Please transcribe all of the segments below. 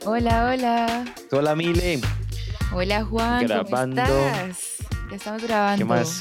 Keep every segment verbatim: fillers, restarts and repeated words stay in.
Hola, hola. Hola, Mile. Hola, Juan, ¿cómo Grabando. estás? Ya estamos grabando. ¿Qué más?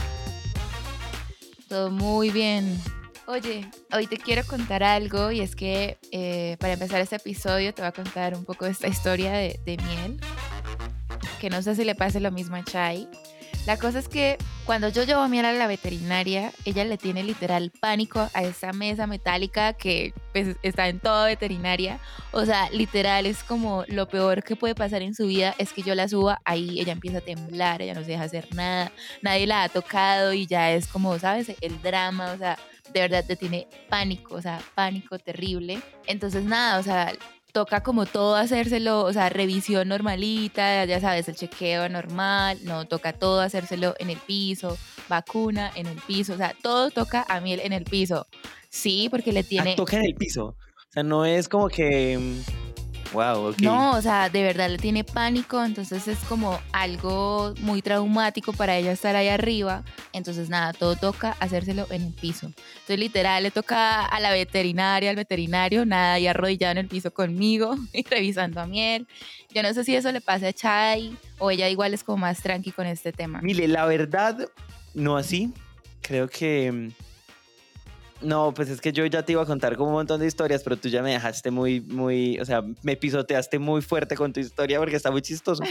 Todo muy bien. Oye, hoy te quiero contar algo y es que eh, para empezar este episodio te voy a contar un poco de esta historia de, de miel, que no sé si le pase lo mismo a Chai. La cosa es que cuando yo llevo a Miel a la veterinaria, ella le tiene literal pánico a esa mesa metálica que pues, está en toda veterinaria. O sea, literal es como lo peor que puede pasar en su vida es que yo la suba ahí, ella empieza a temblar, ella no se deja hacer nada, nadie la ha tocado y ya es como, ¿sabes? El drama, o sea, de verdad le tiene pánico, o sea, pánico terrible. Entonces nada, o sea, toca como todo hacérselo, o sea, revisión normalita, ya sabes, el chequeo normal, no, toca todo hacérselo en el piso, vacuna en el piso, o sea, todo toca a Miel en el piso. Sí, porque le Ah, tiene... toca en el piso. O sea, no es como que... Wow, ok. No, o sea, de verdad le tiene pánico, entonces es como algo muy traumático para ella estar ahí arriba. Entonces, nada, todo toca hacérselo en el piso. Entonces, literal, le toca a la veterinaria, al veterinario, nada, y arrodillado en el piso conmigo y revisando a Miel. Yo no sé si eso le pasa a Chai o ella igual es como más tranqui con este tema. Mile, la verdad, no así. Creo que... No, pues es que yo ya te iba a contar como un montón de historias, pero tú ya me dejaste muy, muy... O sea, me pisoteaste muy fuerte con tu historia porque está muy chistoso.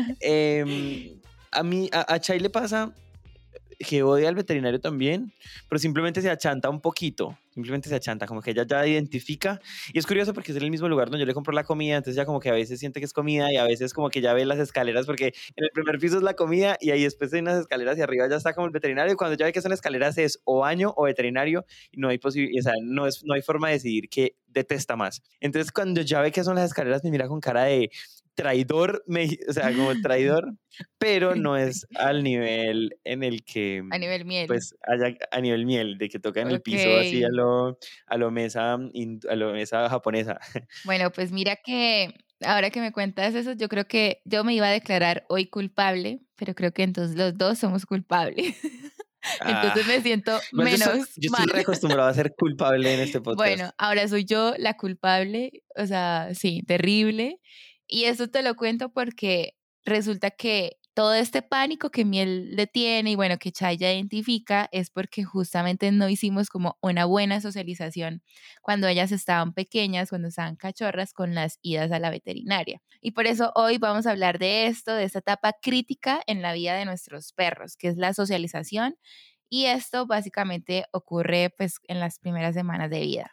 Eh, a mí, a, a Chay le pasa que odia al veterinario también, pero simplemente se achanta un poquito, simplemente se achanta, como que ella ya identifica, y es curioso porque es en el mismo lugar donde yo le compro la comida, entonces ya como que a veces siente que es comida y a veces como que ya ve las escaleras, porque en el primer piso es la comida y ahí después hay unas escaleras y arriba ya está como el veterinario, y cuando ya ve que son escaleras es o baño o veterinario, y no hay posibilidad, o sea, no, es, no hay forma de decidir qué detesta más. Entonces cuando ya ve que son las escaleras me mira con cara de traidor, me, o sea, como traidor, pero no es al nivel en el que, A nivel Miel. pues, haya a nivel Miel, de que toca en el Ok. piso así a lo, a lo mesa, a lo mesa japonesa. Bueno, pues mira que ahora que me cuentas eso, yo creo que yo me iba a declarar hoy culpable, pero creo que entonces los dos somos culpables. Ah, Entonces me siento igual yo estoy, menos yo estoy mal. reacostumbrado a ser culpable en este Bueno, podcast. ahora soy yo la culpable, o sea, sí, terrible. Y eso te lo cuento porque resulta que todo este pánico que Miel le tiene y bueno, que Chai ya identifica es porque justamente no hicimos como una buena socialización cuando ellas estaban pequeñas, cuando estaban cachorras, con las idas a la veterinaria. Y por eso hoy vamos a hablar de esto, de esta etapa crítica en la vida de nuestros perros, que es la socialización. Y esto básicamente ocurre pues en las primeras semanas de vida.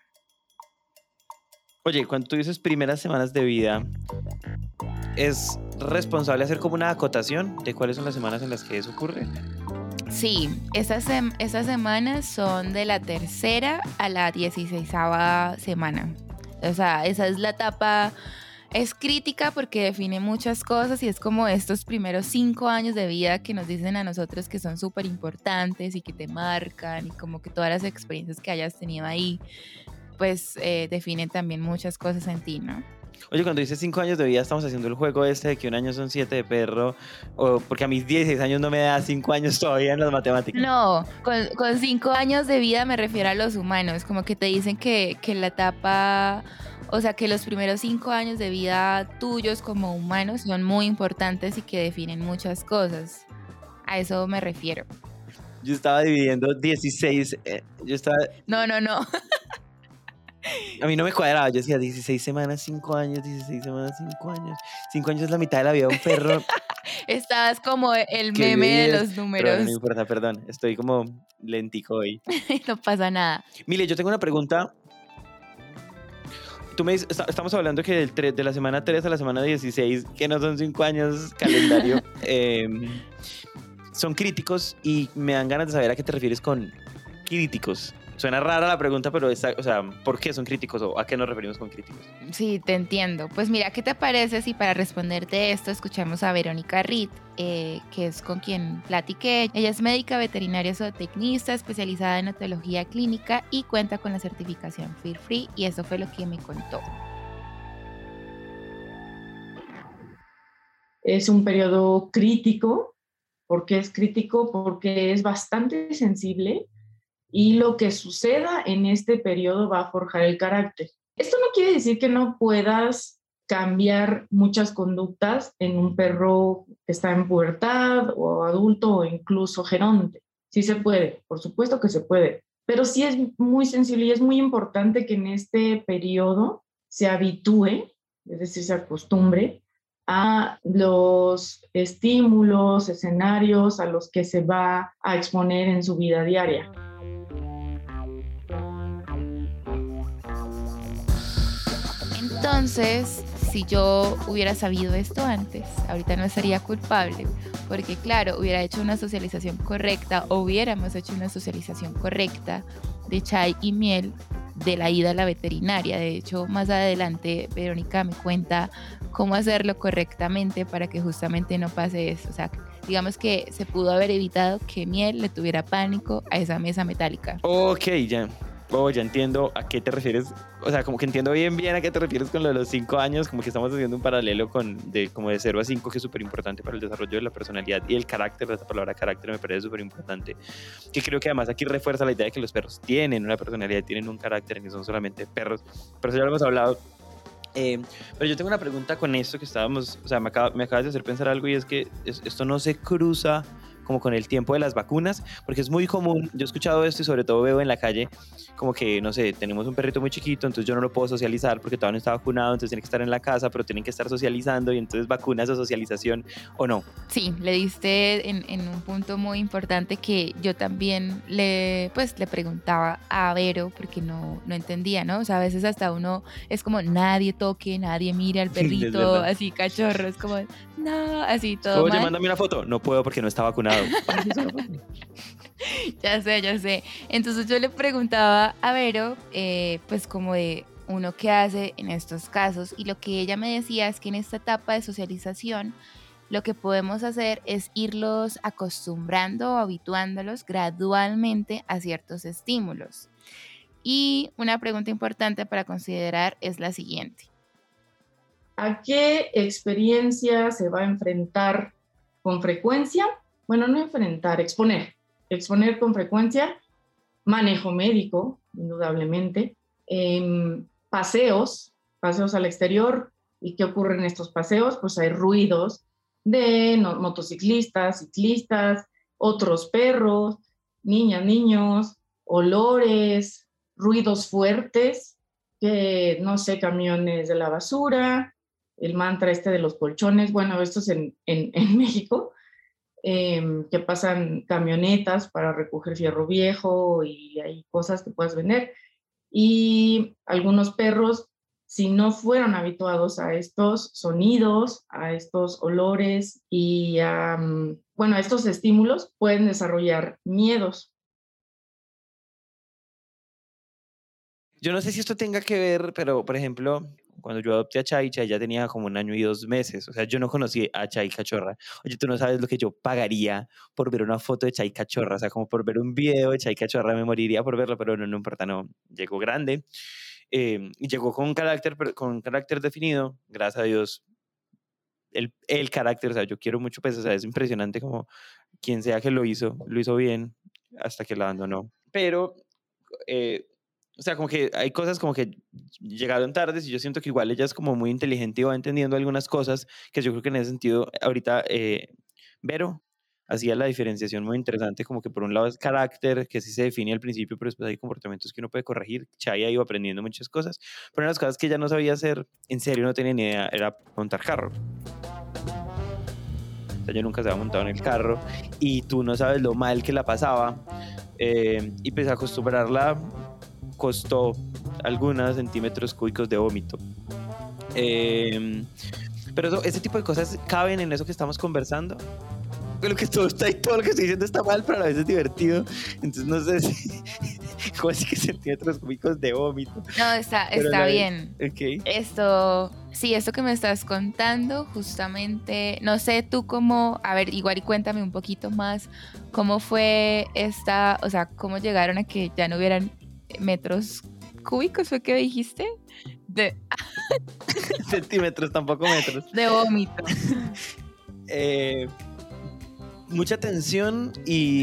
Oye, cuando tú dices primeras semanas de vida, ¿es responsable hacer como una acotación de cuáles son las semanas en las que eso ocurre? Sí, esas, sem- esas semanas son de la tercera a la dieciséisava semana. O sea, esa es la etapa, es crítica porque define muchas cosas y es como estos primeros cinco años de vida que nos dicen a nosotros que son súper importantes y que te marcan y como que todas las experiencias que hayas tenido ahí, pues eh, definen también muchas cosas en ti, ¿no? Oye, cuando dices cinco años de vida, estamos haciendo el juego este de que un año son siete de perro, o porque a mis dieciséis años no me da cinco años todavía en las matemáticas. No, con, con cinco años de vida me refiero a los humanos, como que te dicen que, que la etapa, o sea, que los primeros cinco años de vida tuyos como humanos son muy importantes y que definen muchas cosas. A eso me refiero. Yo estaba dividiendo dieciséis, eh, yo estaba, No, no, no. a mí no me cuadraba, yo decía dieciséis semanas, cinco años, dieciséis semanas, cinco años. cinco años es la mitad de la vida de un perro Estabas como el que vive meme de diez. los Pero bueno, no números. importa, perdón, estoy como lentico hoy. No pasa nada. Mire, yo tengo una pregunta. Tú me dices, está- estamos hablando que del tre- de la semana tres a la semana dieciséis, que no son cinco años calendario, eh, son críticos y me dan ganas de saber a qué te refieres con críticos. Suena rara la pregunta, pero está, o sea, ¿por qué son críticos o a qué nos referimos con críticos? Sí, te entiendo. Pues mira, ¿qué te parece si para responderte esto escuchamos a Verónica Reed, eh, que es con quien platiqué? Ella es médica veterinaria zootecnista, especializada en etología clínica y cuenta con la certificación Fear Free y eso fue lo que me contó. Es un periodo crítico. ¿Por qué es crítico? Porque es bastante sensible y lo que suceda en este periodo va a forjar el carácter. Esto no quiere decir que no puedas cambiar muchas conductas en un perro que está en pubertad o adulto o incluso geronte. Sí se puede, por supuesto que se puede, pero sí es muy sensible y es muy importante que en este periodo se habitúe, es decir, se acostumbre a los estímulos, escenarios a los que se va a exponer en su vida diaria. Entonces, si yo hubiera sabido esto antes, ahorita no sería culpable, porque claro, hubiera hecho una socialización correcta, o hubiéramos hecho una socialización correcta de Chai y Miel de la ida a la veterinaria. De hecho, más adelante Verónica me cuenta cómo hacerlo correctamente para que justamente no pase eso. O sea, digamos que se pudo haber evitado que Miel le tuviera pánico a esa mesa metálica. Ok, ya. Oh, ya entiendo a qué te refieres. O sea, como que entiendo bien bien a qué te refieres con lo de los cinco años. Como que estamos haciendo un paralelo con de, como de cero a cinco, que es súper importante para el desarrollo de la personalidad y el carácter. Esta palabra carácter me parece súper importante. Que creo que además aquí refuerza la idea de que los perros tienen una personalidad, tienen un carácter y no son solamente perros. Pero eso ya lo hemos hablado. Eh, pero yo tengo una pregunta con esto que estábamos, o sea, me, acaba, me acabas de hacer pensar algo, y es que es, esto no se cruza como con el tiempo de las vacunas, porque es muy común, yo he escuchado esto y sobre todo veo en la calle como que, no sé, tenemos un perrito muy chiquito, entonces yo no lo puedo socializar porque todavía no está vacunado, entonces tiene que estar en la casa, pero tienen que estar socializando, y entonces vacunas o socialización, ¿o no? Sí, le diste en, en un punto muy importante que yo también le, pues, le preguntaba a Vero porque no, no entendía, ¿no? O sea, a veces hasta uno es como nadie toque, nadie mire al perrito, así cachorro, es como, no, así todo Oye, mal. mándame una foto. No puedo porque no está vacunado. Ya sé, ya sé. Entonces yo le preguntaba a Vero, eh, pues como de uno qué hace en estos casos, y lo que ella me decía es que en esta etapa de socialización lo que podemos hacer es irlos acostumbrando o habituándolos gradualmente a ciertos estímulos. Y una pregunta importante para considerar es la siguiente. ¿A qué experiencia se va a enfrentar con frecuencia? Bueno, no enfrentar, exponer. Exponer con frecuencia, manejo médico, indudablemente, eh, paseos, paseos al exterior. ¿Y qué ocurre en estos paseos? Pues hay ruidos de no, motociclistas, ciclistas, otros perros, niñas, niños, olores, ruidos fuertes, que no sé, camiones de la basura, el mantra este de los colchones, bueno, esto es en, en, en México, eh, que pasan camionetas para recoger fierro viejo y hay cosas que puedes vender. Y algunos perros, si no fueron habituados a estos sonidos, a estos olores y a, bueno, a estos estímulos, pueden desarrollar miedos. Yo no sé si esto tenga que ver, pero por ejemplo, cuando yo adopté a Chai, Chai ya tenía como un año y dos meses. O sea, yo no conocí a Chai cachorra. Oye, tú no sabes lo que yo pagaría por ver una foto de Chai cachorra. O sea, como por ver un video de Chai cachorra me moriría por verlo, pero no, no importa, no. Llegó grande eh, y llegó con un carácter, con un carácter definido. Gracias a Dios, el, el carácter, o sea, yo quiero mucho, pues, o sea, es impresionante como quien sea que lo hizo, lo hizo bien hasta que la abandonó. Pero... Eh, O sea, como que hay cosas como que llegaron tardes y yo siento que igual ella es como muy inteligente y va entendiendo algunas cosas que yo creo que en ese sentido ahorita eh, Vero hacía la diferenciación muy interesante, como que por un lado es carácter, que sí se define al principio, pero después hay comportamientos que uno puede corregir. Chai ha ido aprendiendo muchas cosas, pero una de las cosas que ella no sabía hacer, en serio no tenía ni idea, era montar carro. O sea, yo nunca se había montado en el carro y tú no sabes lo mal que la pasaba eh, y pues acostumbrarla costó algunos centímetros cúbicos de vómito. Eh, pero eso, ese tipo de cosas caben en eso que estamos conversando. Lo que todo, está, todo lo que estoy diciendo está mal, pero a la vez es divertido. Entonces no sé si... ¿Cómo así que centímetros cúbicos de vómito? No, está, está vez, bien. Okay. Esto, sí, esto que me estás contando, justamente, no sé tú cómo, a ver, igual y cuéntame un poquito más, cómo fue esta, o sea, cómo llegaron a que ya no hubieran metros cúbicos, ¿fue que dijiste? De... Centímetros, tampoco metros. De vómito. eh, mucha tensión y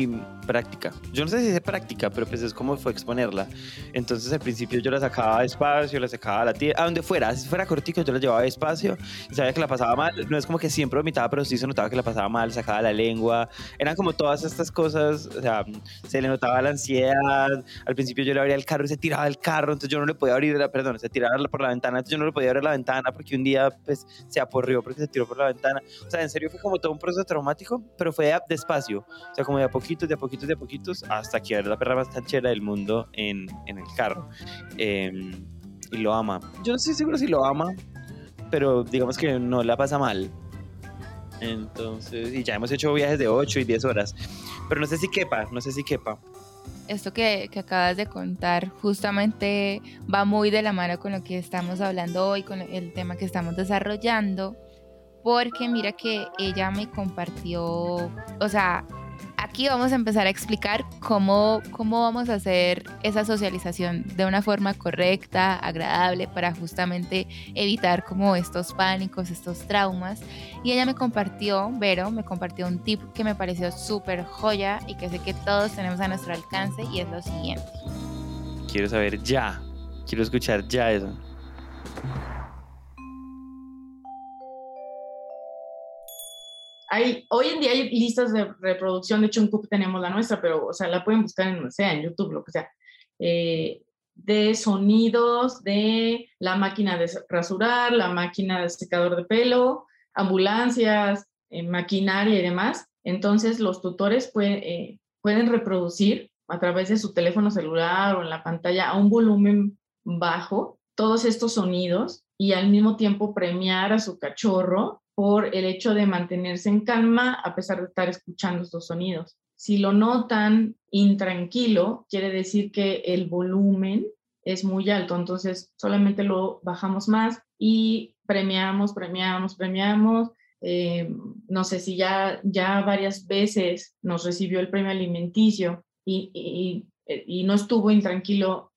práctica. Yo no sé si es práctica, pero pues es como fue exponerla. Entonces al principio yo la sacaba despacio, la sacaba a la tierra, a donde fuera, si fuera cortico yo la llevaba despacio y sabía que la pasaba mal. No es como que siempre vomitaba, pero sí se notaba que la pasaba mal, sacaba la lengua. Eran como todas estas cosas, o sea, se le notaba la ansiedad. Al principio yo le abría el carro y se tiraba del carro, entonces yo no le podía abrir, la, perdón, se tiraba por la ventana, entonces yo no le podía abrir la ventana porque un día pues se aporrió porque se tiró por la ventana. O sea, en serio fue como todo un proceso traumático, pero fue despacio, o sea, como de a poquitos, de a poquitos, de a poquitos, hasta que era la perra más canchera del mundo en, en el carro. Eh, y lo ama. Yo no estoy seguro si lo ama, pero digamos que no la pasa mal. Entonces, y ya hemos hecho viajes de ocho y diez horas, pero no sé si quepa, no sé si quepa. Esto que, que acabas de contar justamente va muy de la mano con lo que estamos hablando hoy, con el tema que estamos desarrollando, porque mira que ella me compartió, o sea, aquí vamos a empezar a explicar cómo, cómo vamos a hacer esa socialización de una forma correcta, agradable, para justamente evitar como estos pánicos, estos traumas. Y ella me compartió, Vero, me compartió un tip que me pareció súper joya y que sé que todos tenemos a nuestro alcance, y es lo siguiente. Quiero saber ya, quiero escuchar ya eso. Hay, hoy en día hay listas de reproducción, de hecho en Coop tenemos la nuestra, pero o sea, la pueden buscar en, o sea, en YouTube, lo que sea, eh, de sonidos de la máquina de rasurar, la máquina de secador de pelo, ambulancias, eh, maquinaria y demás. Entonces los tutores puede, eh, pueden reproducir a través de su teléfono celular o en la pantalla a un volumen bajo todos estos sonidos y al mismo tiempo premiar a su cachorro por el hecho de mantenerse en calma a pesar de estar escuchando estos sonidos. Si lo notan intranquilo, quiere decir que el volumen es muy alto, entonces solamente lo bajamos más y premiamos, premiamos, premiamos. Eh, no sé si ya, ya varias veces nos recibió el premio alimenticio y, y, y no estuvo intranquilo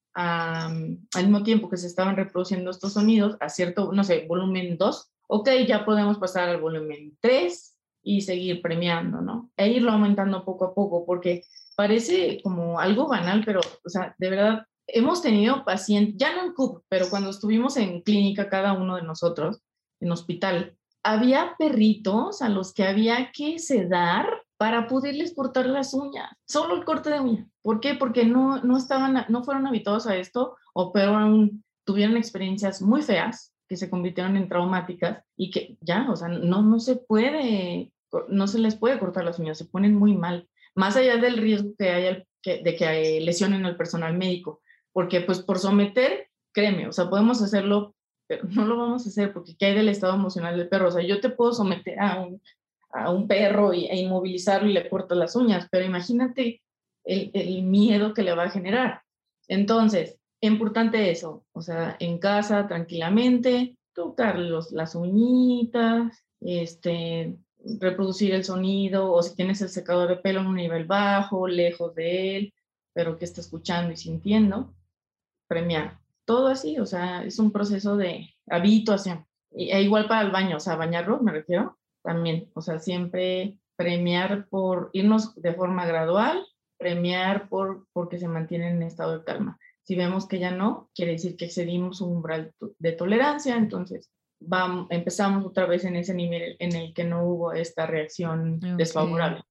um, al mismo tiempo que se estaban reproduciendo estos sonidos a cierto, no sé, volumen dos. Ok, ya podemos pasar al volumen tres y seguir premiando, ¿no? E irlo aumentando poco a poco, porque parece como algo banal, pero, o sea, de verdad, hemos tenido pacientes, ya no en C U P, pero cuando estuvimos en clínica, cada uno de nosotros, en hospital, había perritos a los que había que sedar para poderles cortar las uñas, solo el corte de uña. ¿Por qué? Porque no, no, estaban, no fueron habituados a esto, o peor aún, tuvieron experiencias muy feas, que se convirtieron en traumáticas y que ya, o sea, no, no se puede, no se les puede cortar las uñas, se ponen muy mal, más allá del riesgo que haya que, de que lesionen al personal médico, porque pues por someter, créeme, o sea, podemos hacerlo, pero no lo vamos a hacer porque ¿qué hay del estado emocional del perro? O sea, yo te puedo someter a un, a un perro y, e inmovilizarlo y le corto las uñas, pero imagínate el, el miedo que le va a generar. Entonces, importante eso, o sea, en casa tranquilamente, tocar los, las uñitas, este, reproducir el sonido, o si tienes el secador de pelo en un nivel bajo, lejos de él, pero que está escuchando y sintiendo, premiar. Todo así, o sea, es un proceso de habituación. Y, e igual para el baño, o sea, bañarlo, me refiero, también, o sea, siempre premiar por irnos de forma gradual, premiar por porque se mantienen en estado de calma. Si vemos que ya no, quiere decir que excedimos un umbral de tolerancia, entonces vamos, empezamos otra vez en ese nivel en el que no hubo esta reacción okay. desfavorable.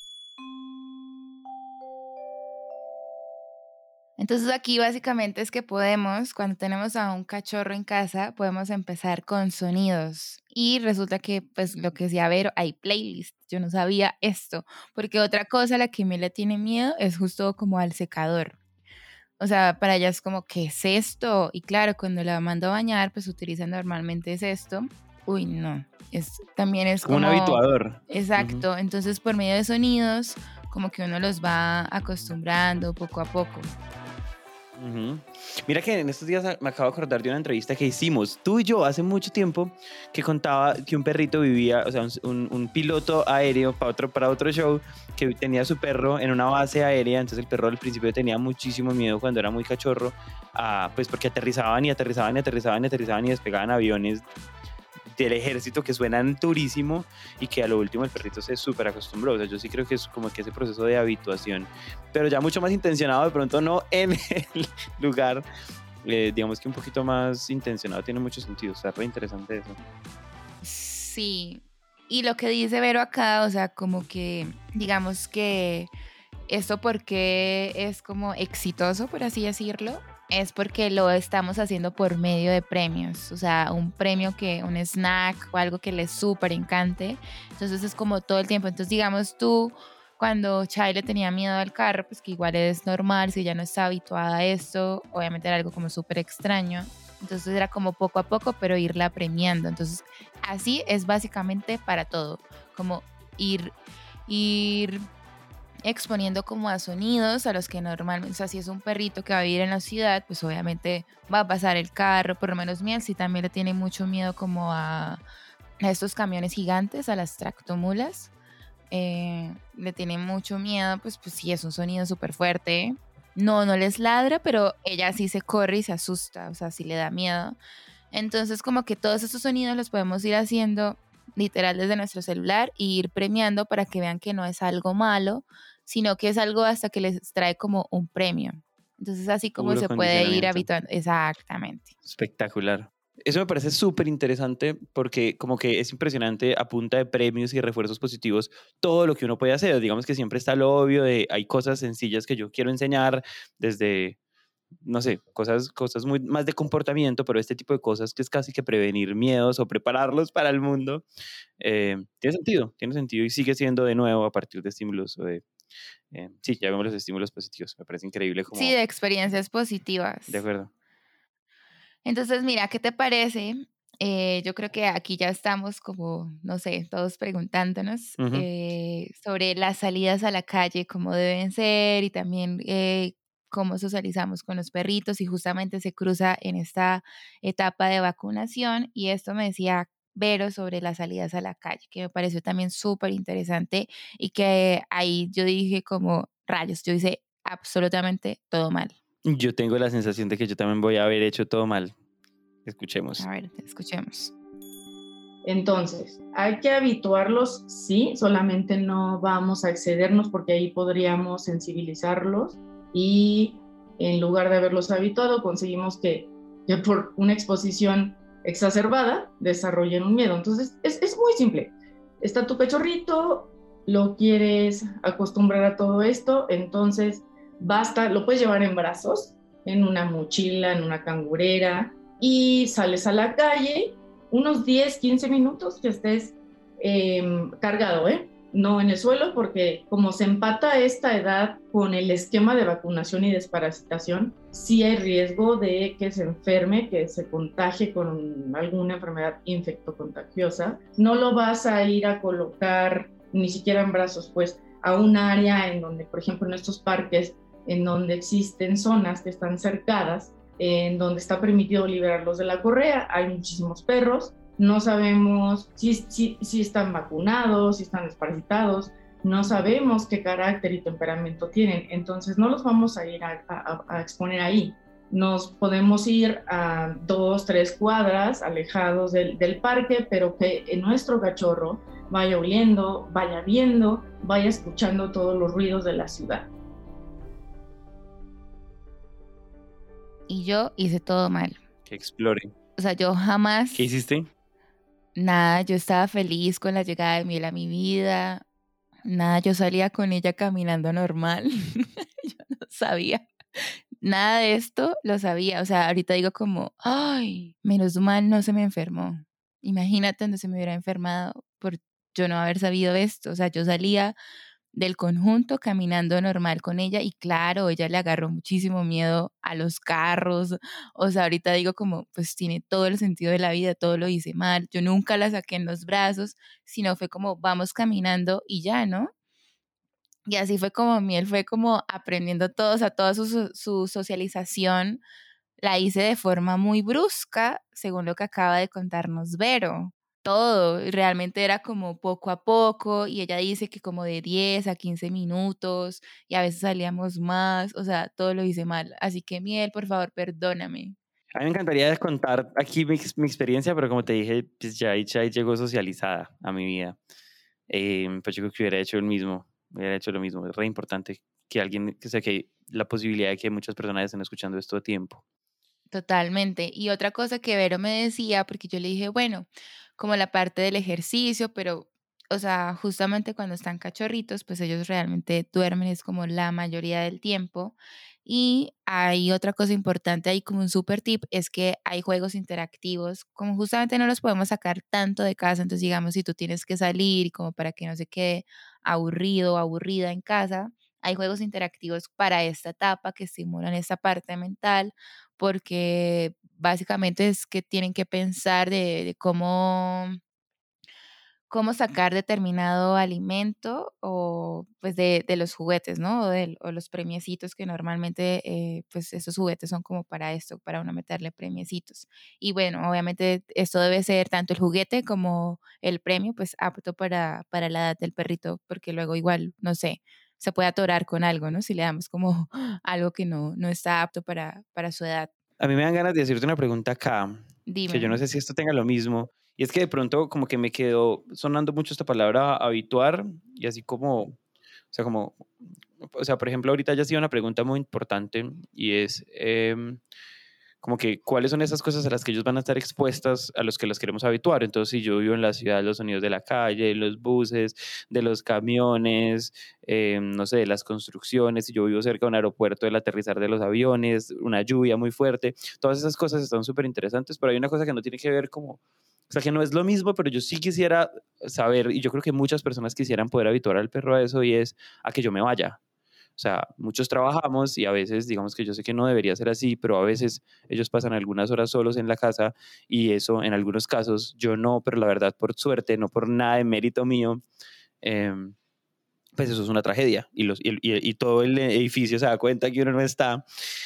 Entonces aquí básicamente es que podemos, cuando tenemos a un cachorro en casa, podemos empezar con sonidos. Y resulta que, pues lo que decía Vero, hay playlists. Yo no sabía esto, porque otra cosa a la que me le tiene miedo es justo como al secador. O sea, para ella es como, ¿qué es esto? Y claro, cuando la mando a bañar, pues utilizan normalmente es esto. Uy, no, es, también es como... como un habituador. Exacto, uh-huh. Entonces por medio de sonidos, como que uno los va acostumbrando poco a poco. Uh-huh. Mira que en estos días me acabo de acordar de una entrevista que hicimos tú y yo hace mucho tiempo, que contaba que un perrito vivía, o sea, un, un piloto aéreo para otro, para otro show, que tenía su perro en una base aérea. Entonces el perro al principio tenía muchísimo miedo cuando era muy cachorro, uh, pues porque aterrizaban y aterrizaban y aterrizaban y aterrizaban y despegaban aviones del ejército que suenan durísimo y que a lo último el perrito se súper acostumbró. O sea, yo sí creo que es como que ese proceso de habituación, pero ya mucho más intencionado, de pronto no en el lugar, eh, digamos que un poquito más intencionado, tiene mucho sentido. Está re interesante eso. Sí, y lo que dice Vero acá, o sea, como que digamos que esto porque es como exitoso, por así decirlo, es porque lo estamos haciendo por medio de premios, o sea, un premio que, un snack o algo que les súper encante, entonces es como todo el tiempo. Entonces digamos tú, cuando Chai le tenía miedo al carro, pues que igual es normal, si ella no está habituada a esto, obviamente era algo como súper extraño, entonces era como poco a poco, pero irla premiando. Entonces así es básicamente para todo, como ir, ir exponiendo como a sonidos a los que normalmente, o sea, si es un perrito que va a vivir en la ciudad, pues obviamente va a pasar el carro. Por lo menos Miel sí también le tiene mucho miedo como a, a estos camiones gigantes, a las tractomulas. Eh, le tiene mucho miedo, pues, pues sí, es un sonido súper fuerte. No, no les ladra, pero ella sí se corre y se asusta, o sea, sí le da miedo. Entonces como que todos estos sonidos los podemos ir haciendo literal desde nuestro celular e ir premiando para que vean que no es algo malo, sino que es algo hasta que les trae como un premio. Entonces así como Puro se puede ir condicionamiento. habituando. Exactamente. Espectacular. Eso me parece súper interesante porque como que es impresionante a punta de premios y refuerzos positivos todo lo que uno puede hacer. Digamos que siempre está lo obvio de hay cosas sencillas que yo quiero enseñar desde, no sé, cosas, cosas muy más de comportamiento, pero este tipo de cosas que es casi que prevenir miedos o prepararlos para el mundo, eh, tiene sentido, tiene sentido y sigue siendo de nuevo a partir de estímulos o de, eh, sí, ya vemos los estímulos positivos. Me parece increíble como... Sí, de experiencias positivas. De acuerdo. Entonces, mira, ¿qué te parece? Eh, yo creo que aquí ya estamos como, no sé, todos preguntándonos Uh-huh. eh, sobre las salidas a la calle, cómo deben ser y también eh, cómo socializamos con los perritos y justamente se cruza en esta etapa de vacunación y esto me decía Vero sobre las salidas a la calle, que me pareció también súper interesante y que ahí yo dije como rayos, yo hice absolutamente todo mal. Yo tengo la sensación de que yo también voy a haber hecho todo mal. Escuchemos. A ver, escuchemos. Entonces, hay que habituarlos, sí, solamente no vamos a excedernos porque ahí podríamos sensibilizarlos y en lugar de haberlos habituado, conseguimos que, que por una exposición exacerbada desarrollen un miedo. Entonces, es, es muy simple. Está tu cachorrito, lo quieres acostumbrar a todo esto, entonces basta, lo puedes llevar en brazos, en una mochila, en una cangurera, y sales a la calle unos diez, quince minutos que estés eh, cargado, ¿eh? No en el suelo, porque como se empata esta edad con el esquema de vacunación y desparasitación, sí hay riesgo de que se enferme, que se contagie con alguna enfermedad infectocontagiosa. No lo vas a ir a colocar ni siquiera en brazos, pues a un área en donde, por ejemplo, en estos parques, en donde existen zonas que están cercadas, en donde está permitido liberarlos de la correa, hay muchísimos perros, no sabemos si, si, si están vacunados, si están desparasitados, no sabemos qué carácter y temperamento tienen, entonces no los vamos a ir a, a, a exponer ahí. Nos podemos ir a dos, tres cuadras alejados del, del parque, pero que nuestro cachorro vaya oliendo, vaya viendo, vaya escuchando todos los ruidos de la ciudad. Y yo hice todo mal. Que explore. O sea, yo jamás... ¿Qué hiciste? Nada, yo estaba feliz con la llegada de Miel a mi vida. Nada, yo salía con ella caminando normal. Yo no sabía. Nada de esto lo sabía. O sea, ahorita digo como, ay, menos mal no se me enfermó. Imagínate donde se me hubiera enfermado por yo no haber sabido esto. O sea, yo salía del conjunto caminando normal con ella y claro, ella le agarró muchísimo miedo a los carros, o sea, ahorita digo como, pues tiene todo el sentido de la vida, todo lo hice mal, yo nunca la saqué en los brazos, sino fue como, vamos caminando y ya, ¿no? Y así fue como Miel fue como aprendiendo todo, o sea, toda su, su socialización la hice de forma muy brusca, según lo que acaba de contarnos Vero. Todo, realmente era como poco a poco y ella dice que como de diez a quince minutos y a veces salíamos más, o sea, todo lo hice mal. Así que Miel, por favor, perdóname. A mí me encantaría contar aquí mi, mi experiencia, pero como te dije, pues ya, ya llegó socializada a mi vida. Eh, pues yo creo que hubiera hecho el mismo, hubiera hecho lo mismo. Es re importante que alguien, que sea que la posibilidad de que muchas personas estén escuchando esto a tiempo. Totalmente. Y otra cosa que Vero me decía, porque yo le dije, bueno, como la parte del ejercicio, pero, o sea, justamente cuando están cachorritos, pues ellos realmente duermen, es como la mayoría del tiempo. Y hay otra cosa importante ahí, como un super tip, es que hay juegos interactivos, como justamente no los podemos sacar tanto de casa, entonces digamos, si tú tienes que salir, como para que no se quede aburrido o aburrida en casa, hay juegos interactivos para esta etapa que estimulan esta parte mental porque básicamente es que tienen que pensar de, de cómo, cómo sacar determinado alimento o pues de, de los juguetes, ¿no? O, de, o los premiecitos que normalmente eh, pues esos juguetes son como para esto, para uno meterle premiecitos. Y bueno, obviamente esto debe ser tanto el juguete como el premio pues apto para, para la edad del perrito, porque luego igual, no sé, se puede atorar con algo, ¿no? Si le damos como algo que no, no está apto para, para su edad. A mí me dan ganas de decirte una pregunta acá, que yo no Dime. sé si esto tenga lo mismo, y es que de pronto como que me quedó sonando mucho esta palabra habituar, y así como, o sea, como, o sea, por ejemplo, ahorita ya ha sido una pregunta muy importante, y es em, como que cuáles son esas cosas a las que ellos van a estar expuestas a los que las queremos habituar. Entonces, si yo vivo en la ciudad, los sonidos de la calle, de los buses, de los camiones, eh, no sé, de las construcciones, si yo vivo cerca de un aeropuerto, del aterrizar de los aviones, una lluvia muy fuerte, todas esas cosas están súper interesantes, pero hay una cosa que no tiene que ver como, o sea, que no es lo mismo, pero yo sí quisiera saber, y yo creo que muchas personas quisieran poder habituar al perro a eso, y es a que yo me vaya. O sea, muchos trabajamos y a veces, digamos que yo sé que no debería ser así, pero a veces ellos pasan algunas horas solos en la casa y eso en algunos casos yo no, pero la verdad por suerte, no por nada de mérito mío, eh, pues eso es una tragedia y, los, y, y, y, todo el edificio se da cuenta que uno no está.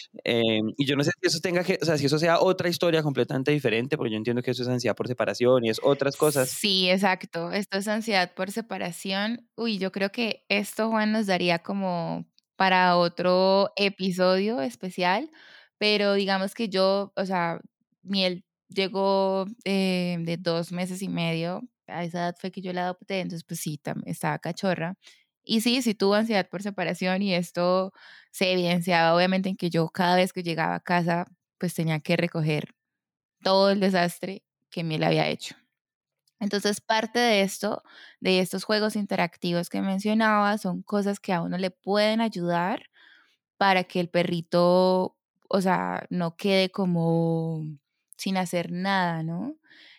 Eh, y yo no sé si eso tenga que, o sea, si eso sea otra historia completamente diferente, porque yo entiendo que eso es ansiedad por separación y es otras cosas. Sí, exacto. Esto es ansiedad por separación. Uy, yo creo que esto, Juan, nos daría como para otro episodio especial, pero digamos que yo, o sea, Miel llegó eh, de dos meses y medio, a esa edad fue que yo la adopté, entonces pues sí, tam- estaba cachorra. Y sí, sí tuvo ansiedad por separación y esto se evidenciaba obviamente en que yo cada vez que llegaba a casa, pues tenía que recoger todo el desastre que Miel había hecho. Entonces, parte de esto, de estos juegos interactivos que mencionaba, son cosas que a uno le pueden ayudar para que el perrito, o sea, no quede como sin hacer nada, ¿no?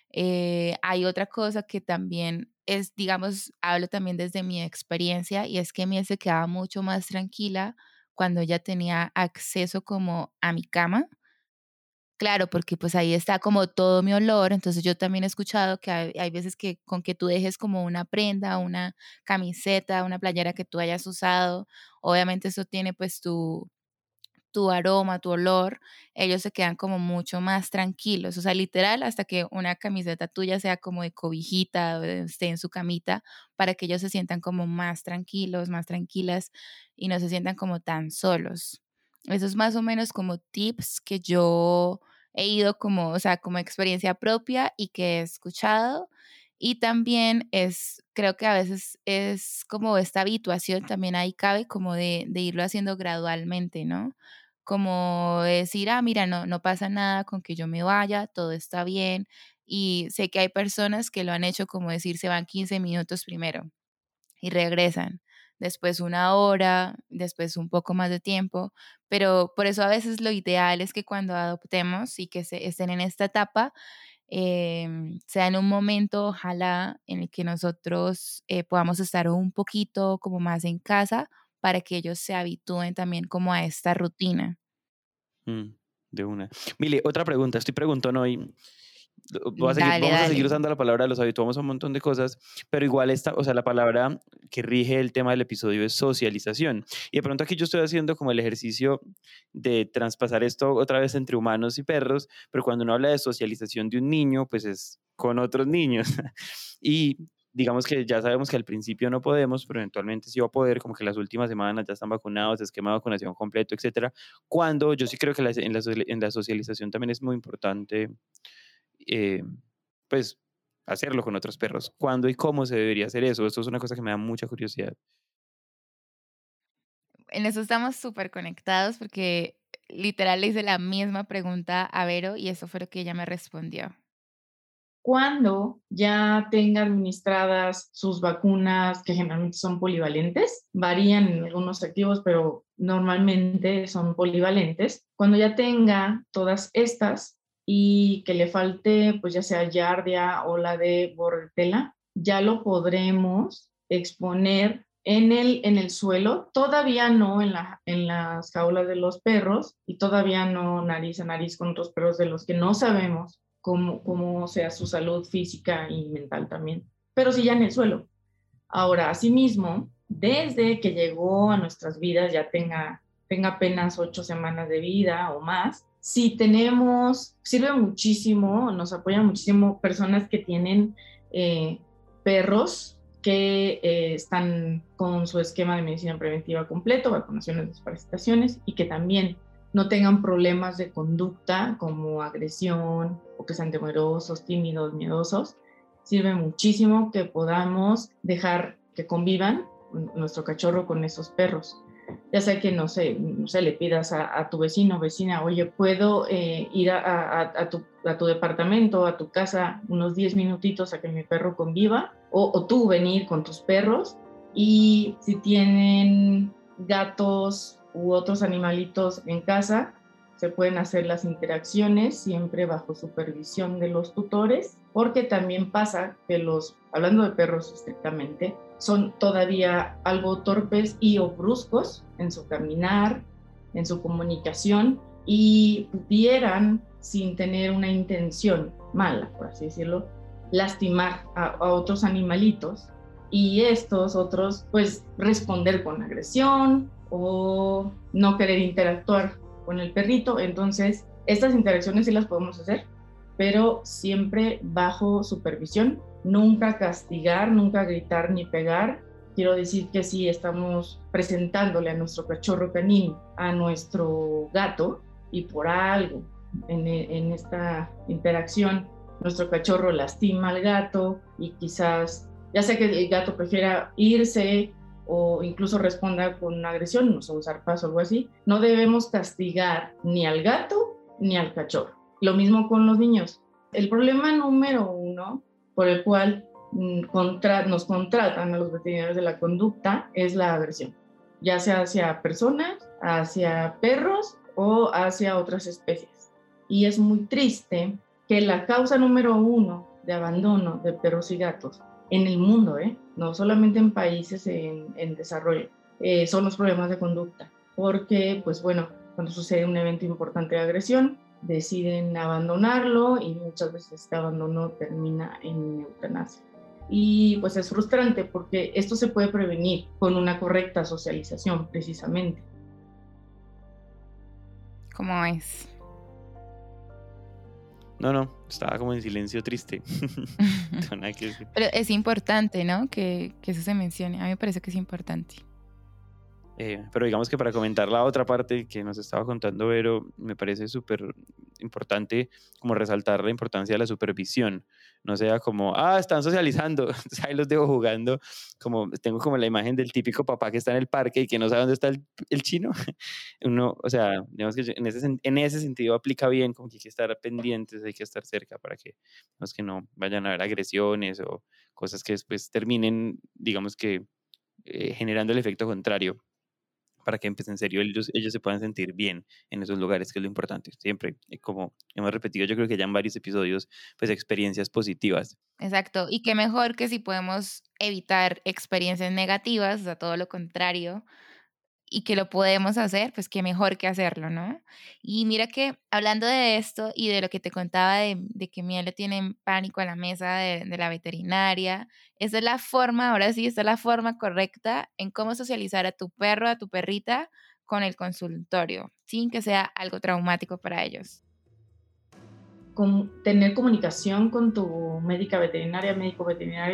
Eh, hay otra cosa que también es, digamos, hablo también desde mi experiencia y es que Miel se quedaba mucho más tranquila cuando ella tenía acceso como a mi cama. Claro, porque pues ahí está como todo mi olor, entonces yo también he escuchado que hay, hay veces que con que tú dejes como una prenda, una camiseta, una playera que tú hayas usado, obviamente eso tiene pues tu, tu aroma, tu olor, ellos se quedan como mucho más tranquilos, o sea, literal, hasta que una camiseta tuya sea como de cobijita o de- esté en su camita, para que ellos se sientan como más tranquilos, más tranquilas y no se sientan como tan solos. Eso es más o menos como tips que yo he ido como, o sea, como experiencia propia y que he escuchado. Y también es, creo que a veces es como esta habituación, también ahí cabe como de, de irlo haciendo gradualmente, ¿no? Como decir, ah, mira, no, no pasa nada con que yo me vaya, todo está bien. Y sé que hay personas que lo han hecho como decir, se van quince minutos primero y regresan, después una hora, después un poco más de tiempo, pero por eso a veces lo ideal es que cuando adoptemos y que se, estén en esta etapa, em, sea en un momento, ojalá, en el que nosotros eh, podamos estar un poquito como más en casa para que ellos se habitúen también como a esta rutina. Mm, de una. Mile, otra pregunta, estoy preguntando hoy. Voy a seguir, Dale, vamos a seguir dale. usando la palabra, los habituamos a un montón de cosas, pero igual esta, o sea, la palabra que rige el tema del episodio es socialización. Y de pronto aquí yo estoy haciendo como el ejercicio de traspasar esto otra vez entre humanos y perros, pero cuando uno habla de socialización de un niño, pues es con otros niños. Y digamos que ya sabemos que al principio no podemos, pero eventualmente sí va a poder, como que las últimas semanas ya están vacunados, esquema de vacunación completo, etcétera. Cuando yo sí creo que la- en, la, soci- en la socialización también es muy importante, eh, pues, hacerlo con otros perros. ¿Cuándo y cómo se debería hacer eso? Esto es una cosa que me da mucha curiosidad. En eso estamos súper conectados porque literal le hice la misma pregunta a Vero y eso fue lo que ella me respondió. Cuando ya tenga administradas sus vacunas, que generalmente son polivalentes, varían en algunos activos, pero normalmente son polivalentes. Cuando ya tenga todas estas y que le falte, pues ya sea Giardia o la de Bordetella, ya lo podremos exponer en el, en el suelo, todavía no en, la, en las jaulas de los perros y todavía no nariz a nariz con otros perros de los que no sabemos Cómo, cómo sea su salud física y mental también, pero sí ya en el suelo. Ahora, asimismo, desde que llegó a nuestras vidas, ya tenga, tenga apenas ocho semanas de vida o más, si tenemos, sirve muchísimo, nos apoyan muchísimo personas que tienen eh, perros que eh, están con su esquema de medicina preventiva completo, vacunaciones, desparasitaciones, y que también no tengan problemas de conducta como agresión o que sean temerosos, tímidos, miedosos. Sirve muchísimo que podamos dejar que convivan nuestro cachorro con esos perros. Ya sea que, no sé, no sé le pidas a, a tu vecino o vecina, oye, ¿puedo eh, ir a, a, a, tu, a tu departamento, a tu casa, unos diez minutitos a que mi perro conviva? O, o tú venir con tus perros. Y si tienen gatos u otros animalitos en casa, se pueden hacer las interacciones siempre bajo supervisión de los tutores, porque también pasa que los, hablando de perros estrictamente, son todavía algo torpes y o bruscos en su caminar, en su comunicación, y pudieran, sin tener una intención mala, por así decirlo, lastimar a, a otros animalitos, y estos otros, pues, responder con agresión o no querer interactuar con el perrito. Entonces, estas interacciones sí las podemos hacer, pero siempre bajo supervisión, nunca castigar, nunca gritar ni pegar. Quiero decir que si estamos presentándole a nuestro cachorro canino, a nuestro gato, y por algo en, en esta interacción nuestro cachorro lastima al gato y quizás, ya sea que el gato prefiera irse o incluso responda con una agresión, no sé, un zarpazo o algo así, no debemos castigar ni al gato ni al cachorro. Lo mismo con los niños. El problema número uno por el cual contra, nos contratan a los veterinarios de la conducta es la agresión, ya sea hacia personas, hacia perros o hacia otras especies. Y es muy triste que la causa número uno de abandono de perros y gatos en el mundo, ¿eh? No solamente en países en, en desarrollo, eh, son los problemas de conducta, porque, pues bueno, cuando sucede un evento importante de agresión, deciden abandonarlo y muchas veces este abandono termina en eutanasia. Y pues es frustrante porque esto se puede prevenir con una correcta socialización, precisamente. ¿Cómo es? No, no, estaba como en silencio triste. Pero es importante, ¿no? Que, que eso se mencione. A mí me parece que es importante. Eh, pero digamos que para comentar la otra parte que nos estaba contando Vero, me parece súper importante como resaltar la importancia de la supervisión. No sea como, ah, están socializando, ahí los dejo jugando. Como, tengo como la imagen del típico papá que está en el parque y que no sabe dónde está el, el chino. Uno, o sea, digamos que en ese, en ese sentido aplica bien, como que hay que estar pendientes, hay que estar cerca para que, digamos, que no vayan a haber agresiones o cosas que después terminen, digamos que, eh, generando el efecto contrario, para que en serio ellos, ellos se puedan sentir bien en esos lugares, que es lo importante. Siempre, como hemos repetido, yo creo que ya en varios episodios, pues experiencias positivas. Exacto, y qué mejor que si podemos evitar experiencias negativas, o sea, todo lo contrario, y que lo podemos hacer, pues qué mejor que hacerlo, ¿no? Y mira que hablando de esto y de lo que te contaba de, de que Miel le tienen pánico a la mesa de, de la veterinaria, esa es la forma, ahora sí, esta es la forma correcta en cómo socializar a tu perro, a tu perrita con el consultorio, sin que sea algo traumático para ellos. Con, tener comunicación con tu médica veterinaria, médico veterinario,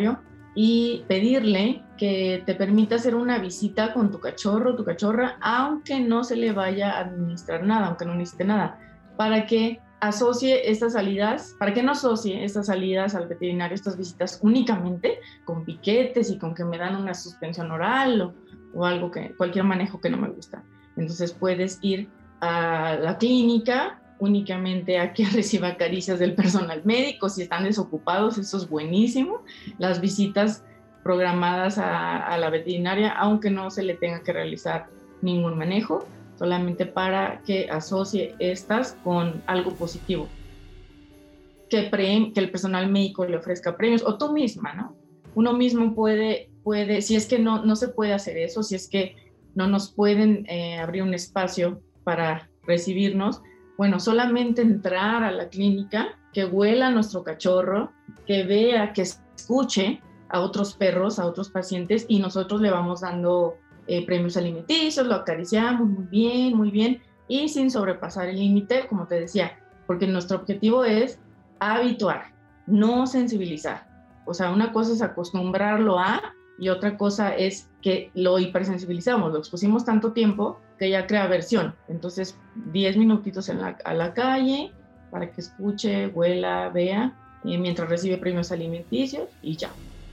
y pedirle que te permita hacer una visita con tu cachorro, tu cachorra, aunque no se le vaya a administrar nada, aunque no necesite nada, para que asocie estas salidas, para que no asocie estas salidas al veterinario, estas visitas únicamente con piquetes y con que me dan una suspensión oral o, o algo que, cualquier manejo que no me gusta. Entonces puedes ir a la clínica únicamente a que reciba caricias del personal médico. Si están desocupados, eso es buenísimo. Las visitas programadas a, a la veterinaria, aunque no se le tenga que realizar ningún manejo, solamente para que asocie estas con algo positivo. Que, pre, que el personal médico le ofrezca premios, o tú misma, ¿no? Uno mismo puede, puede si es que no, no se puede hacer eso, si es que no nos pueden eh, abrir un espacio para recibirnos, bueno, solamente entrar a la clínica, que huela a nuestro cachorro, que vea, que escuche a otros perros, a otros pacientes, y nosotros le vamos dando eh, premios alimenticios, lo acariciamos muy bien, muy bien, y sin sobrepasar el límite, como te decía, porque nuestro objetivo es habituar, no sensibilizar. O sea, una cosa es acostumbrarlo a, y otra cosa es que lo hipersensibilizamos, lo expusimos tanto tiempo que ya crea aversión. Entonces, diez minutitos en la, a la calle para que escuche, huela, vea, y mientras recibe premios alimenticios y ya.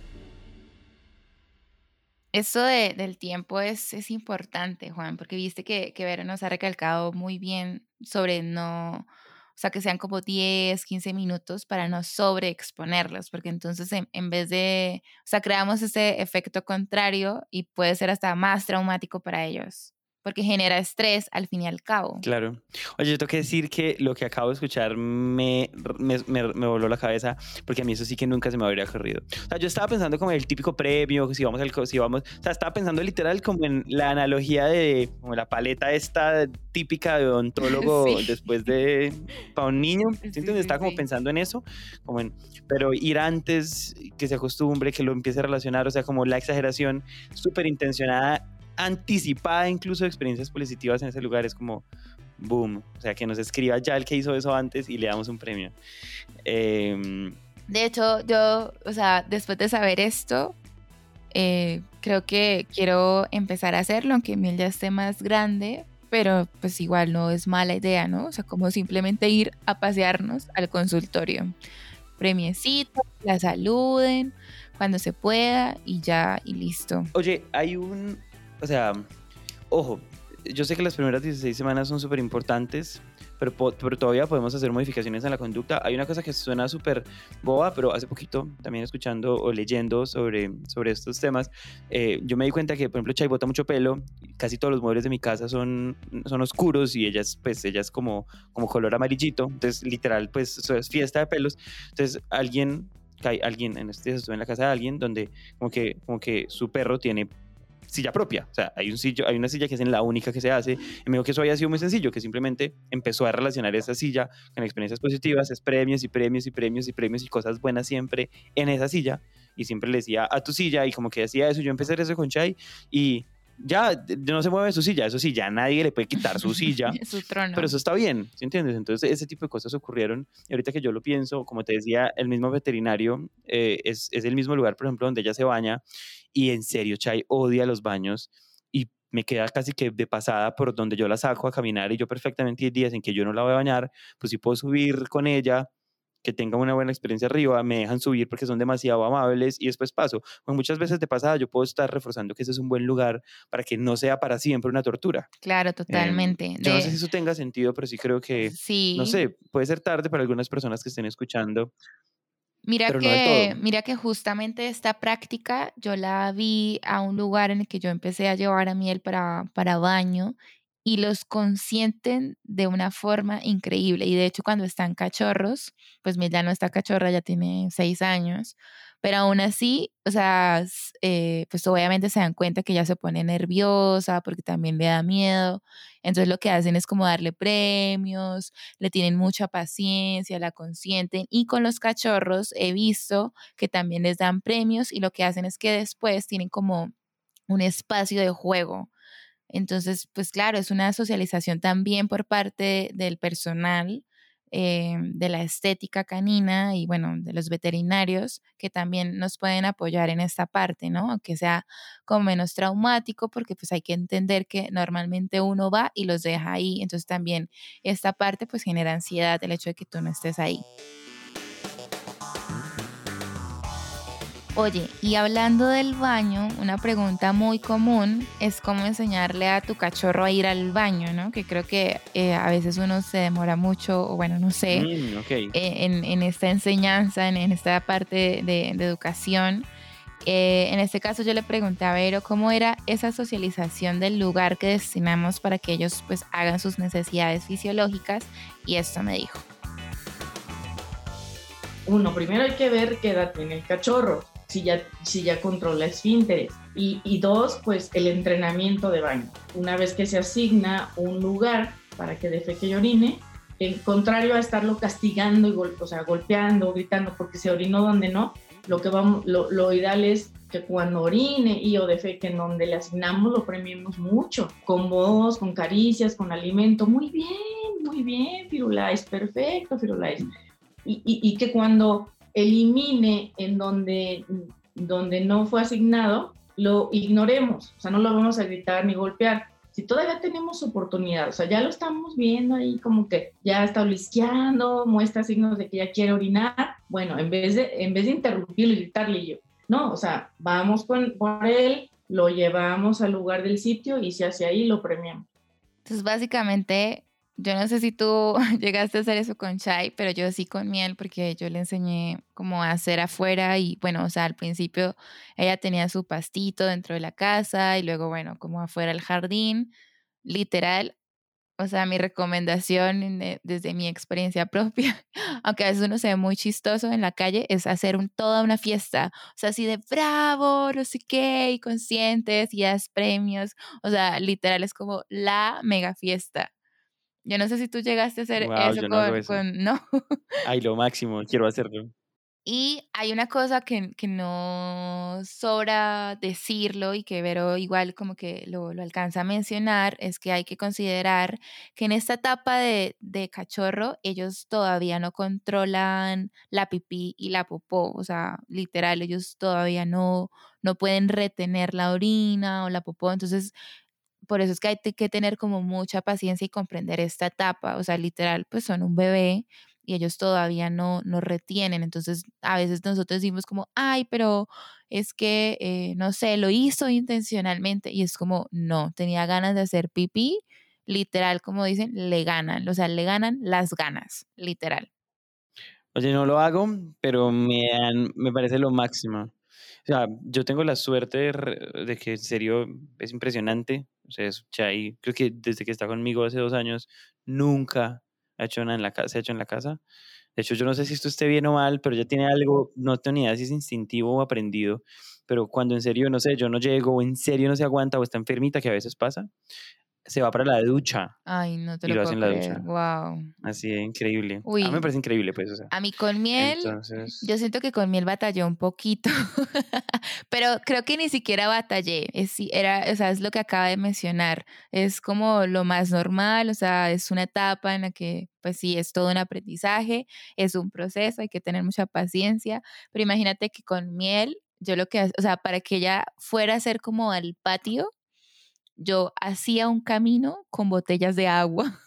Eso de, del tiempo es, es importante, Juan, porque viste que, que Vero nos ha recalcado muy bien sobre no... O sea, que sean como diez, quince minutos para no sobreexponerlos, porque entonces en, en vez de, o sea, creamos ese efecto contrario y puede ser hasta más traumático para ellos, porque genera estrés al fin y al cabo. Claro. Oye, yo tengo que decir que lo que acabo de escuchar me, me, me, me voló la cabeza, porque a mí eso sí que nunca se me habría ocurrido. O sea, yo estaba pensando como el típico premio, si vamos al, si vamos, o sea, estaba pensando literal como en la analogía de como la paleta esta típica de odontólogo sí. Después de para un niño, ¿sí, sí, sí, estaba como sí. pensando en eso, como en, pero ir antes, que se acostumbre, que lo empiece a relacionar, o sea, como la exageración súper intencionada, anticipada incluso de experiencias positivas en ese lugar, es como boom, o sea, que nos escriba ya el que hizo eso antes y le damos un premio. Eh, de hecho, yo, o sea, después de saber esto, eh, creo que quiero empezar a hacerlo, aunque Miel ya esté más grande, pero pues igual no es mala idea, ¿no? O sea, como simplemente ir a pasearnos al consultorio. Premiecito, la saluden cuando se pueda y ya, y listo. Oye, hay un... O sea, ojo, yo sé que las primeras dieciséis semanas son súper importantes, pero, pero todavía podemos hacer modificaciones en la conducta. Hay una cosa que suena súper boba, pero hace poquito también escuchando o leyendo sobre, sobre estos temas, eh, yo me di cuenta que, por ejemplo, Chay bota mucho pelo, casi todos los muebles de mi casa son, son oscuros y ella es, pues, ella es como, como color amarillito, entonces literal, pues, eso es fiesta de pelos. Entonces alguien, alguien en este estuve en la casa de alguien donde como que, como que su perro tiene silla propia, o sea, hay, un sillo, hay una silla que es en la única que se hace, y me dijo que eso había sido muy sencillo, que simplemente empezó a relacionar esa silla con experiencias positivas, es premios y premios y premios y premios y cosas buenas siempre en esa silla, y siempre le decía a tu silla, y como que decía eso, yo empecé a hacer eso con Chay, y ya no se mueve su silla, eso sí, ya nadie le puede quitar su silla, su trono. Pero eso está bien, ¿sí entiendes? Entonces ese tipo de cosas ocurrieron, y ahorita que yo lo pienso, como te decía, el mismo veterinario eh, es, es el mismo lugar, por ejemplo, donde ella se baña, y en serio, Chay odia los baños, y me queda casi que de pasada por donde yo la saco a caminar, y yo perfectamente hay días en que yo no la voy a bañar, pues sí puedo subir con ella, que tengan una buena experiencia arriba, me dejan subir porque son demasiado amables y después paso. Pues muchas veces de pasada yo puedo estar reforzando que ese es un buen lugar para que no sea para siempre una tortura. Claro, totalmente. Eh, yo de... no sé si eso tenga sentido, pero sí creo que, sí. no sé, puede ser tarde para algunas personas que estén escuchando. Mira pero que, no del todo. mira que justamente esta práctica yo la vi a un lugar en el que yo empecé a llevar a Miel para, para baño y los consienten de una forma increíble. Y de hecho cuando están cachorros, pues Miel ya no está cachorra, ya tiene seis años, pero aún así, o sea, eh, pues obviamente se dan cuenta que ella se pone nerviosa porque también le da miedo. Entonces lo que hacen es como darle premios, le tienen mucha paciencia, la consienten, y con los cachorros he visto que también les dan premios y lo que hacen es que después tienen como un espacio de juego. Entonces, pues claro, es una socialización también por parte del personal eh, de la estética canina y bueno, de los veterinarios que también nos pueden apoyar en esta parte, ¿no? Aunque sea como menos traumático, porque pues hay que entender que normalmente uno va y los deja ahí, entonces también esta parte pues genera ansiedad el hecho de que tú no estés ahí. Oye, y hablando del baño, una pregunta muy común es cómo enseñarle a tu cachorro a ir al baño, ¿no? Que creo que eh, a veces uno se demora mucho, o bueno, no sé, Mm, ok. eh, en, en esta enseñanza, en, en esta parte de, de educación. Eh, en este caso yo le pregunté a Vero cómo era esa socialización del lugar que destinamos para que ellos pues hagan sus necesidades fisiológicas, y esto me dijo. Uno, primero hay que ver qué edad tiene el cachorro, si ya, si ya controla esfínteres. Y, y dos, pues el entrenamiento de baño. Una vez que se asigna un lugar para que defeque y orine, en contrario a estarlo castigando, y gol, o sea, golpeando, gritando, porque se orinó donde no, lo, que vamos, lo, lo ideal es que cuando orine y o defeque en donde le asignamos, lo premiemos mucho, con voz, con caricias, con alimento. Muy bien, muy bien, Firulais, perfecto, Firulais. Y, y, y que cuando elimine en donde, donde no fue asignado, lo ignoremos, o sea, no lo vamos a gritar ni golpear. Si todavía tenemos oportunidad, o sea, ya lo estamos viendo ahí como que ya está olisqueando, muestra signos de que ya quiere orinar, bueno, en vez de, en vez de interrumpirlo y gritarle yo, no, o sea, vamos con, por él, lo llevamos al lugar del sitio y si hacia ahí lo premiamos. Entonces, básicamente, yo no sé si tú llegaste a hacer eso con Chai, pero yo sí con Miel, porque yo le enseñé cómo hacer afuera y bueno, o sea, al principio ella tenía su pastito dentro de la casa y luego, bueno, como afuera el jardín, literal. O sea, mi recomendación eh, desde mi experiencia propia, aunque a veces uno se ve muy chistoso en la calle, es hacer un, toda una fiesta. O sea, así de bravo, no sé qué, y conscientes, y das premios. O sea, literal es como la mega fiesta. Yo no sé si tú llegaste a hacer Wow, eso yo no hago con, eso. con, no. Ay, lo máximo, quiero hacerlo. Y hay una cosa que, que no sobra decirlo y que Vero igual como que lo, lo alcanza a mencionar, es que hay que considerar que en esta etapa de, de cachorro ellos todavía no controlan la pipí y la popó, o sea, literal, ellos todavía no, no pueden retener la orina o la popó, entonces por eso es que hay que tener como mucha paciencia y comprender esta etapa, o sea, literal, pues son un bebé y ellos todavía no, no retienen, entonces a veces nosotros decimos como, ay, pero es que, eh, no sé, lo hizo intencionalmente y es como, no, tenía ganas de hacer pipí, literal, como dicen, le ganan, o sea, le ganan las ganas, literal. Oye, no lo hago, pero me, dan- me parece lo máximo. O sea, yo tengo la suerte de, re- de que en serio es impresionante. O sea, es Chai, creo que desde que está conmigo hace dos años, nunca ha hecho nada en la casa, se ha hecho en la casa. De hecho, yo no sé si esto esté bien o mal, pero ya tiene algo, no tengo ni idea si es instintivo o aprendido, pero cuando en serio, no sé, yo no llego, o en serio no se aguanta, o está enfermita, que a veces pasa, se va para la ducha Ay, no te y lo lo hace puedo en la creer, ducha. wow. Así de increíble. A mí me Uy, parece increíble, pues, o sea. a mí con Miel, yo Entonces, siento que con Miel batalló un poquito, pero creo que ni siquiera batallé, es, sí, era, o sea, es lo que acaba de mencionar, es como lo más normal, o sea, es una etapa en la que, pues sí, es todo un aprendizaje, es un proceso, hay que tener mucha paciencia, pero imagínate que con Miel, yo lo que, ha- o sea, para que ella fuera a hacer como al patio, yo hacía un camino con botellas de agua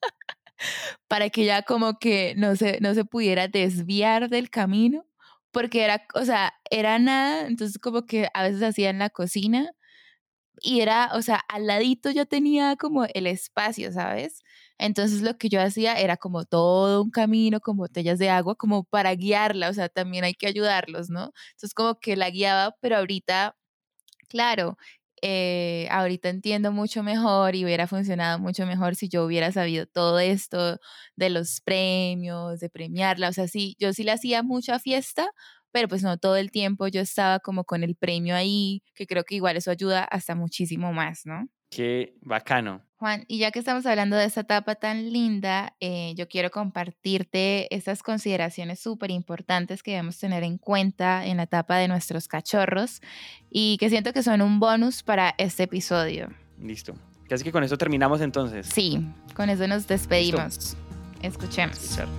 para que ella como que no se, no se pudiera desviar del camino, porque era, o sea, era nada, entonces como que a veces hacía en la cocina y era, o sea, al ladito yo tenía como el espacio, ¿sabes? Entonces lo que yo hacía era como todo un camino con botellas de agua como para guiarla, o sea, también hay que ayudarlos, ¿no? Entonces como que la guiaba, pero ahorita claro, eh, ahorita entiendo mucho mejor y hubiera funcionado mucho mejor si yo hubiera sabido todo esto de los premios, de premiarla. O sea, sí, yo sí le hacía mucha fiesta, pero pues no todo el tiempo yo estaba como con el premio ahí, que creo que igual eso ayuda hasta muchísimo más, ¿no? qué bacano. Juan, y ya que estamos hablando de esta etapa tan linda, eh, yo quiero compartirte estas consideraciones súper importantes que debemos tener en cuenta en la etapa de nuestros cachorros y que siento que son un bonus para este episodio. Listo. Casi que con eso terminamos entonces. Sí, con eso nos despedimos. Escuchemos. Escuchar.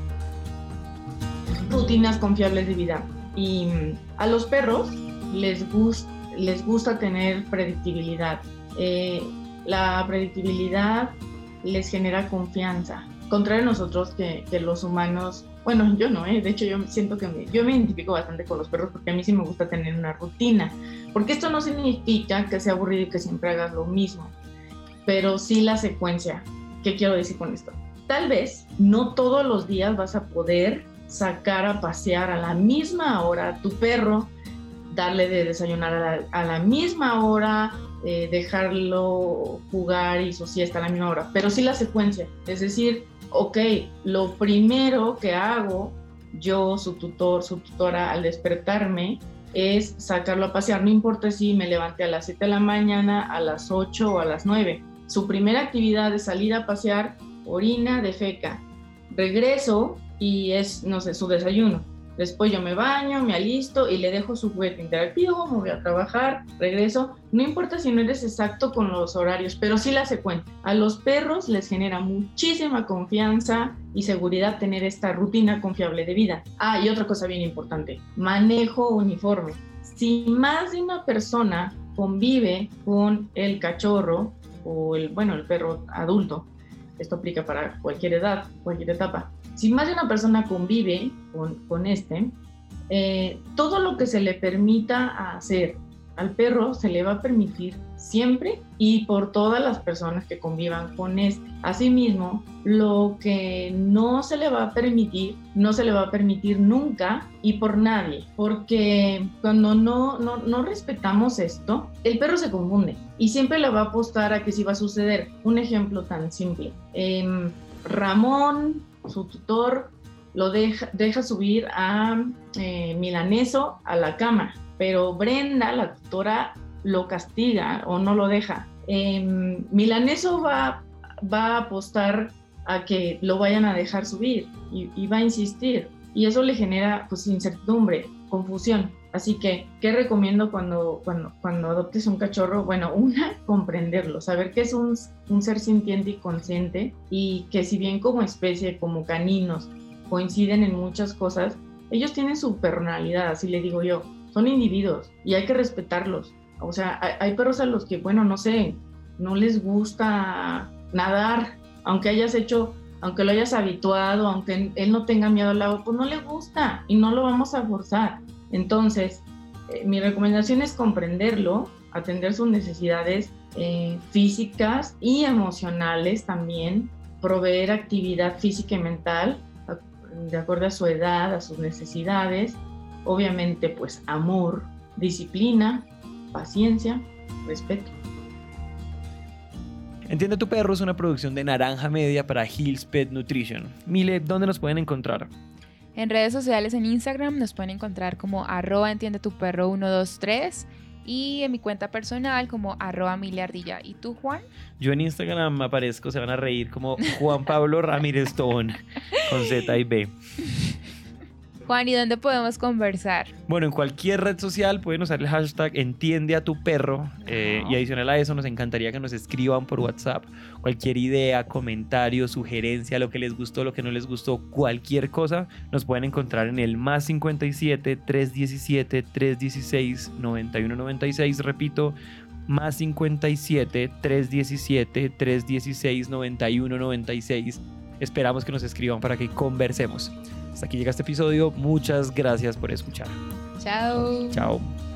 Rutinas confiables de vida. Y a los perros les, gust, les gusta tener predictibilidad. Eh, la predictibilidad les genera confianza. Contrario a nosotros que, que los humanos, bueno, yo no, ¿eh? De hecho yo siento que me, yo me identifico bastante con los perros porque a mí sí me gusta tener una rutina. Porque esto no significa que sea aburrido y que siempre hagas lo mismo, pero sí la secuencia. ¿Qué quiero decir con esto? Tal vez no todos los días vas a poder sacar a pasear a la misma hora a tu perro, darle de desayunar a la, a la misma hora, eh, dejarlo jugar y su siesta a la misma hora, pero sí la secuencia. Es decir, ok, lo primero que hago yo, su tutor, su tutora, al despertarme, es sacarlo a pasear, no importa si me levanté a las siete de la mañana, a las ocho o a las nueve. Su primera actividad es salir a pasear, orina, defeca, regreso y es, no sé, su desayuno. Después yo me baño, me alisto y le dejo su juguete interactivo, me voy a trabajar, regreso. No importa si no eres exacto con los horarios, pero sí la secuencia. A los perros les genera muchísima confianza y seguridad tener esta rutina confiable de vida. Ah, y otra cosa bien importante, manejo uniforme. Si más de una persona convive con el cachorro o el, bueno, el perro adulto, esto aplica para cualquier edad, cualquier etapa. Si más de una persona convive con, con este, eh, todo lo que se le permita hacer al perro se le va a permitir siempre y por todas las personas que convivan con este. Asimismo, lo que no se le va a permitir, no se le va a permitir nunca y por nadie, porque cuando no, no, no respetamos esto, el perro se confunde y siempre le va a apostar a que sí va a suceder. Un ejemplo tan simple. Eh, Ramón, su tutor, lo deja, deja subir a eh, Milaneso a la cama, pero Brenda, la tutora, lo castiga o no lo deja. Eh, Milaneso va, va a apostar a que lo vayan a dejar subir y, y va a insistir, y eso le genera pues incertidumbre, confusión. Así que, ¿qué recomiendo cuando, cuando, cuando adoptes un cachorro? Bueno, una, comprenderlo, saber que es un, un ser sintiente y consciente y que si bien como especie, como caninos, coinciden en muchas cosas, ellos tienen su personalidad, así le digo yo, son individuos y hay que respetarlos. O sea, hay, hay perros a los que, bueno, no sé, no les gusta nadar, aunque hayas hecho, aunque lo hayas habituado, aunque él no tenga miedo al agua, pues no le gusta y no lo vamos a forzar. Entonces, eh, mi recomendación es comprenderlo, atender sus necesidades eh, físicas y emocionales también, proveer actividad física y mental de acuerdo a su edad, a sus necesidades, obviamente pues amor, disciplina, paciencia, respeto. Entiende tu perro es una producción de Naranja Media para Hills Pet Nutrition. Mile, ¿dónde nos pueden encontrar? En redes sociales, en Instagram, nos pueden encontrar como arroba entiende tu perro uno dos tres y en mi cuenta personal como arroba miliardilla. ¿Y tú, Juan? Yo en Instagram aparezco, se van a reír, como Juan Pablo Ramírez Tobón, con Z y B. Juan, ¿y dónde podemos conversar? Bueno, en cualquier red social pueden usar el hashtag entiende a tu perro eh, y adicional a eso nos encantaría que nos escriban por WhatsApp cualquier idea, comentario, sugerencia, lo que les gustó, lo que no les gustó, cualquier cosa nos pueden encontrar en el más cincuenta y siete, trescientos diecisiete, trescientos dieciséis, noventa y uno noventa y seis, repito, más cincuenta y siete, trescientos diecisiete, trescientos dieciséis, noventa y uno noventa y seis. Esperamos que nos escriban para que conversemos. Hasta aquí llega este episodio. Muchas gracias por escuchar. Chao. Chao.